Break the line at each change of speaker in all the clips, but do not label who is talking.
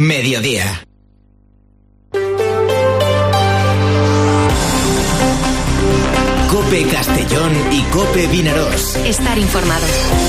mediodía. COPE Castellón y COPE Vinaròs.
Estar informado.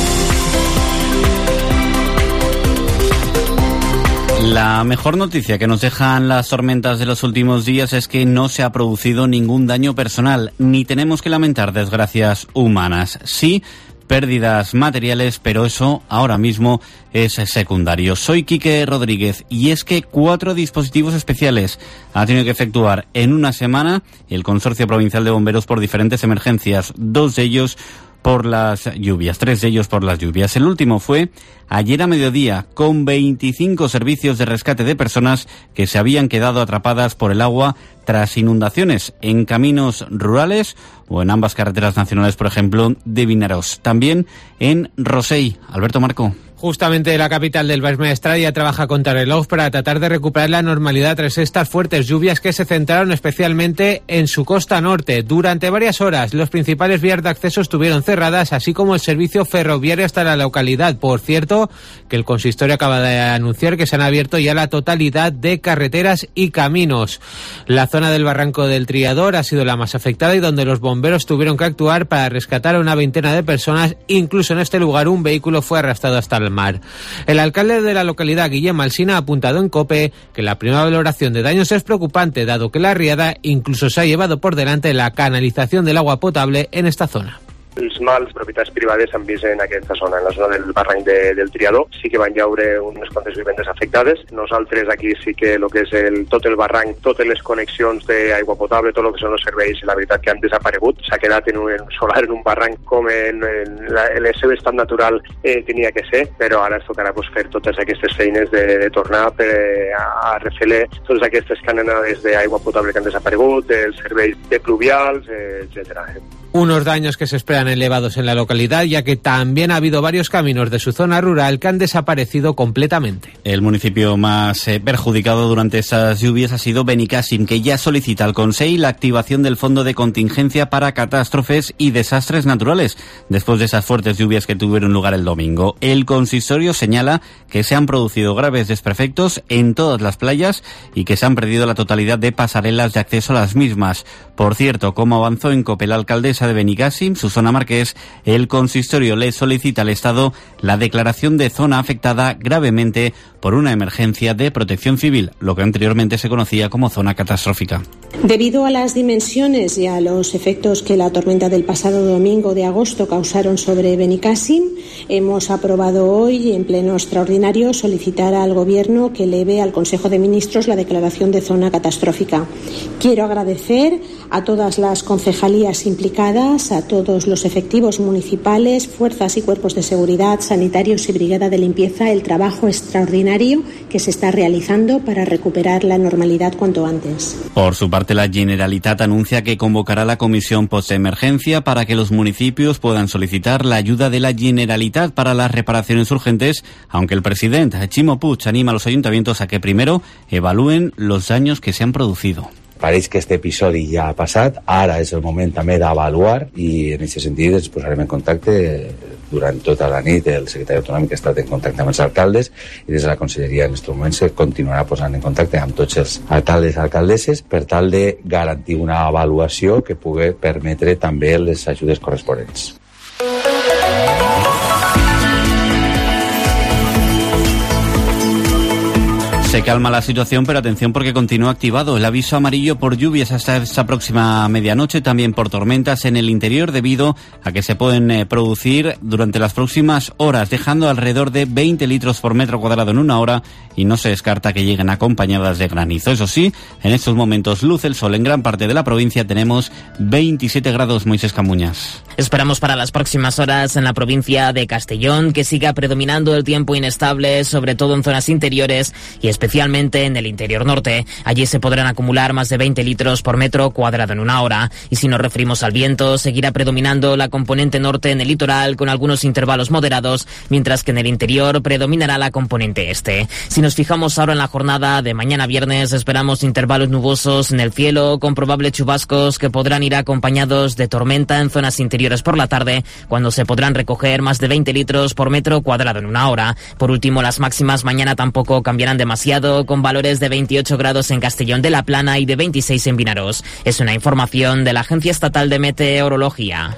La mejor noticia que nos dejan las tormentas de los últimos días es que no se ha producido ningún daño personal, ni tenemos que lamentar desgracias humanas. Sí, pérdidas materiales, pero eso ahora mismo es secundario. Soy Quique Rodríguez y es que 4 dispositivos especiales ha tenido que efectuar en una semana el Consorcio Provincial de Bomberos por diferentes emergencias, 2 de ellos por las lluvias, 3 de ellos por las lluvias. El último fue ayer a mediodía, con 25 servicios de rescate de personas que se habían quedado atrapadas por el agua tras inundaciones en caminos rurales o en ambas carreteras nacionales, por ejemplo, de Vinaròs. También en Rosell. Alberto Marco.
Justamente la capital del Baix Maestrat ya trabaja contra reloj para tratar de recuperar la normalidad tras estas fuertes lluvias que se centraron especialmente en su costa norte. Durante varias horas, los principales vías de acceso estuvieron cerradas, así como el servicio ferroviario hasta la localidad. Por cierto, que el consistorio acaba de anunciar que se han abierto ya la totalidad de carreteras y caminos. La zona del Barranco del Triador ha sido la más afectada y donde los bomberos tuvieron que actuar para rescatar a una veintena de personas. Incluso en este lugar un vehículo fue arrastrado hasta el mar. El alcalde de la localidad, Guillem Alsina, ha apuntado en COPE que la primera valoración de daños es preocupante, dado que la riada incluso se ha llevado por delante la canalización del agua potable en esta zona.
Els mals propietats privades s'han vist en aquesta zona, en la zona del barranc del Triador. Sí que van llaure unes quantes vivendes afectades. Nosaltres aquí sí que el que és tot el barranc, totes les connexions d'aigua potable, tot el que són els serveis, la veritat que han desaparegut. S'ha quedat en un solar, en un barranc com en el seu estat natural tenia que ser, però ara ens tocarà fer totes aquestes feines de tornar a refer totes aquestes canonades d'aigua potable que han desaparegut, els serveis de pluvials, etc.
Unos daños que se esperan elevados en la localidad, ya que también ha habido varios caminos de su zona rural que han desaparecido completamente.
El municipio más perjudicado durante estas lluvias ha sido Benicàssim, que ya solicita al Consell la activación del Fondo de Contingencia para Catástrofes y Desastres Naturales, después de esas fuertes lluvias que tuvieron lugar el domingo. El consistorio señala que se han producido graves desperfectos en todas las playas y que se han perdido la totalidad de pasarelas de acceso a las mismas. Por cierto, como avanzó en COPE la alcaldesa de Benicàssim, Susana Marqués, el consistorio le solicita al Estado la declaración de zona afectada gravemente por una emergencia de protección civil, lo que anteriormente se conocía como zona catastrófica.
Debido a las dimensiones y a los efectos que la tormenta del pasado domingo de agosto causaron sobre Benicàssim, hemos aprobado hoy en pleno extraordinario solicitar al Gobierno que eleve al Consejo de Ministros la declaración de zona catastrófica. Quiero agradecer a todas las concejalías implicadas, a todos los efectivos municipales, fuerzas y cuerpos de seguridad, sanitarios y brigada de limpieza, el trabajo extraordinario que se está realizando para recuperar la normalidad cuanto antes.
Por su parte, la Generalitat anuncia que convocará la comisión postemergencia para que los municipios puedan solicitar la ayuda de la Generalitat para las reparaciones urgentes, aunque el presidente Ximo Puig anima a los ayuntamientos a que primero evalúen los daños que se han producido.
Pareix que este episodi ja ha passat, ara és el moment també d'avaluar i en aquest sentit ens posarem en contacte durant tota la nit. El secretari autonòmic ha estat en contacte amb els alcaldes i des de la conselleria en aquest moment se continuarà posant en contacte amb tots els alcaldes i alcaldesses per tal de garantir una avaluació que pugui permetre també les ajudes corresponents.
Se calma la situación, pero atención porque continúa activado el aviso amarillo por lluvias hasta esta próxima medianoche, también por tormentas en el interior debido a que se pueden producir durante las próximas horas, dejando alrededor de 20 litros por metro cuadrado en una hora y no se descarta que lleguen acompañadas de granizo. Eso sí, en estos momentos luce el sol en gran parte de la provincia, tenemos 27 grados, Moisés Camuñas.
Esperamos para las próximas horas en la provincia de Castellón que siga predominando el tiempo inestable, sobre todo en zonas interiores y especialmente en el interior norte. Allí se podrán acumular más de 20 litros por metro cuadrado en una hora. Y si nos referimos al viento, seguirá predominando la componente norte en el litoral con algunos intervalos moderados, mientras que en el interior predominará la componente este. Si nos fijamos ahora en la jornada de mañana viernes, esperamos intervalos nubosos en el cielo con probables chubascos que podrán ir acompañados de tormenta en zonas interiores por la tarde, cuando se podrán recoger más de 20 litros por metro cuadrado en una hora. Por último, las máximas mañana tampoco cambiarán demasiado. asociado con valores de 28 grados en Castellón de la Plana y de 26 en Vinaròs. Es una información de la Agencia Estatal de Meteorología.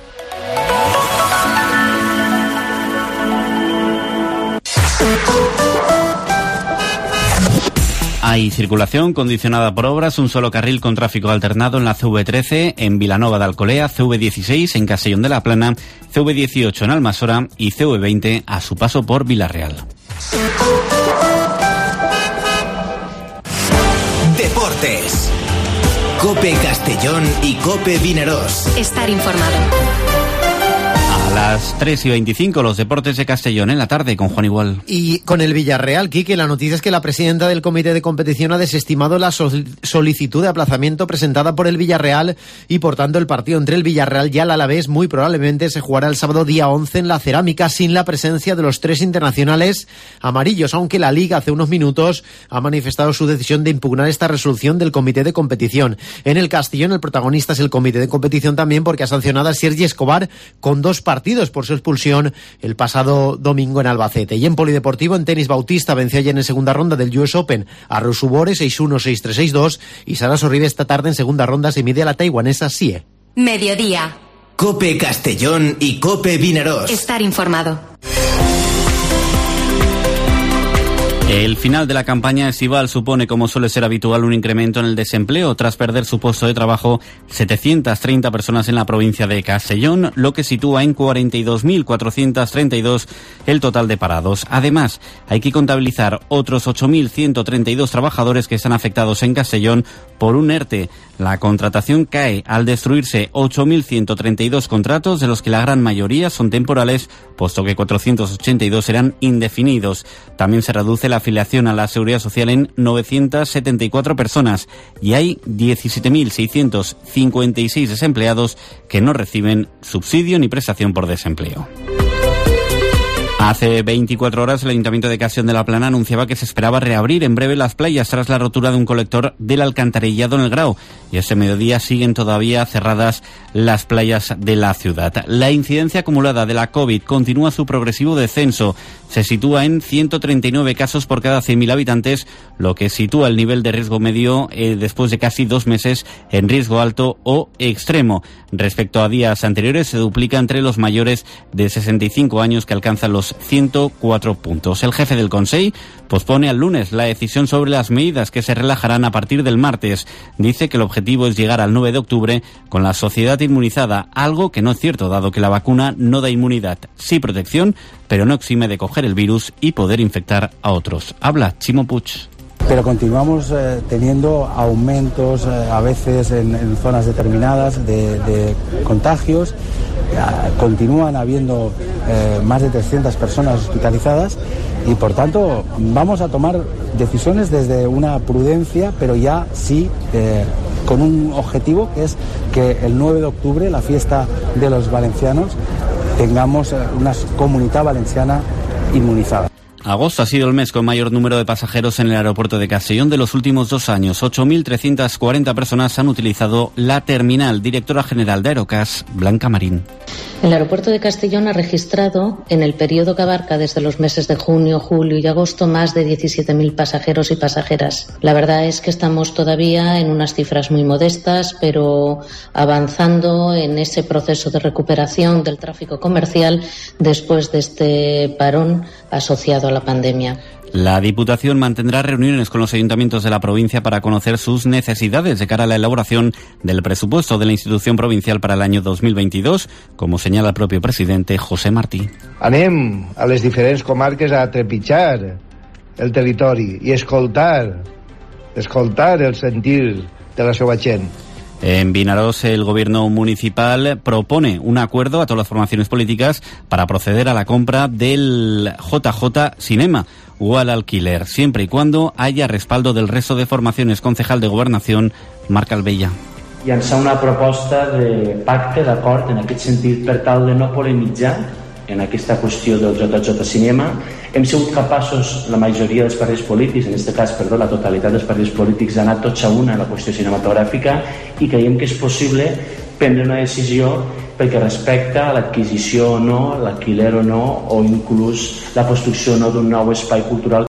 Hay circulación condicionada por obras, un solo carril con tráfico alternado en la CV13 en Vilanova de Alcolea, CV16 en Castellón de la Plana, CV18 en Almassora y CV20 a su paso por Villarreal.
Deportes. COPE Castellón y COPE Vinaròs.
Estar informado.
A las 3:25, los deportes de Castellón en la tarde con Juan Igual.
Y con el Villarreal, Quique, la noticia es que la presidenta del comité de competición ha desestimado la solicitud de aplazamiento presentada por el Villarreal y por tanto el partido entre el Villarreal y el Alavés muy probablemente se jugará el sábado día 11 en la Cerámica sin la presencia de los 3 internacionales amarillos, aunque la Liga hace unos minutos ha manifestado su decisión de impugnar esta resolución del comité de competición. En el Castellón el protagonista es el comité de competición también porque ha sancionado a Sergi Escobar con 2 partidos por su expulsión el pasado domingo en Albacete. Y en polideportivo, en tenis, Bautista venció ayer en segunda ronda del US Open a Rusubore 6-1, 6-3, 6-2 y Sara Sorribes esta tarde en segunda ronda se mide a la taiwanesa Sie.
Mediodía.
COPE Castellón y COPE Vinaròs.
Estar informado.
El final de la campaña estival supone, como suele ser habitual, un incremento en el desempleo tras perder su puesto de trabajo 730 personas en la provincia de Castellón, lo que sitúa en 42.432 el total de parados. Además, hay que contabilizar otros 8.132 trabajadores que están afectados en Castellón por un ERTE. La contratación cae al destruirse 8.132 contratos, de los que la gran mayoría son temporales, puesto que 482 eran indefinidos. También se reduce la afiliación a la Seguridad Social en 974 personas y hay 17.656 desempleados que no reciben subsidio ni prestación por desempleo. Hace 24 horas el Ayuntamiento de Castellón de la Plana anunciaba que se esperaba reabrir en breve las playas tras la rotura de un colector del alcantarillado en el Grau, y este mediodía siguen todavía cerradas las playas de la ciudad. La incidencia acumulada de la COVID continúa su progresivo descenso. Se sitúa en 139 casos por cada 100.000 habitantes, lo que sitúa el nivel de riesgo medio después de casi 2 meses en riesgo alto o extremo. Respecto a días anteriores, se duplica entre los mayores de 65 años, que alcanzan los 104 puntos. El jefe del Consell pospone al lunes la decisión sobre las medidas que se relajarán a partir del martes. Dice que el objetivo es llegar al 9 de octubre con la sociedad inmunizada, algo que no es cierto, dado que la vacuna no da inmunidad, sí protección, pero no exime de coger el virus y poder infectar a otros. Habla Chimo Puig.
Pero continuamos teniendo aumentos a veces en zonas determinadas de contagios. Continúan habiendo más de 300 personas hospitalizadas y por tanto vamos a tomar decisiones desde una prudencia, pero ya sí con un objetivo, que es que el 9 de octubre, la fiesta de los valencianos, tengamos una comunidad valenciana inmunizada.
Agosto ha sido el mes con mayor número de pasajeros en el aeropuerto de Castellón de los últimos 2 años. 8.340 personas han utilizado la terminal. Directora general de Aerocas, Blanca Marín.
El aeropuerto de Castellón ha registrado en el periodo que abarca desde los meses de junio, julio y agosto más de 17.000 pasajeros y pasajeras. La verdad es que estamos todavía en unas cifras muy modestas, pero avanzando en ese proceso de recuperación del tráfico comercial después de este parón asociado a la pandemia.
La Diputación mantendrá reuniones con los ayuntamientos de la provincia para conocer sus necesidades de cara a la elaboración del presupuesto de la institución provincial para el año 2022, como señala el propio presidente José Martí.
Anem a les diferents comarques a trepitjar el territori i escoltar el sentir de la seva gent.
En Vinaròs, el gobierno municipal propone un acuerdo a todas las formaciones políticas para proceder a la compra del JJ Cinema o al alquiler, siempre y cuando haya respaldo del resto de formaciones. Concejal de Gobernación, Marc Albella.
Llançar una proposta de pacte, d'acord, en aquest sentit, per tal de no polemitzar en aquesta qüestió del JJ Cinema. Hem sigut capaços, la majoria dels partits polítics, en aquest cas, la totalitat dels partits polítics, d'anar tots a una en la qüestió cinematogràfica i creiem que és possible prendre una decisió perquè respecta a l'adquisició o no, l'alquiler o no, o inclús la construcció o no d'un nou espai cultural.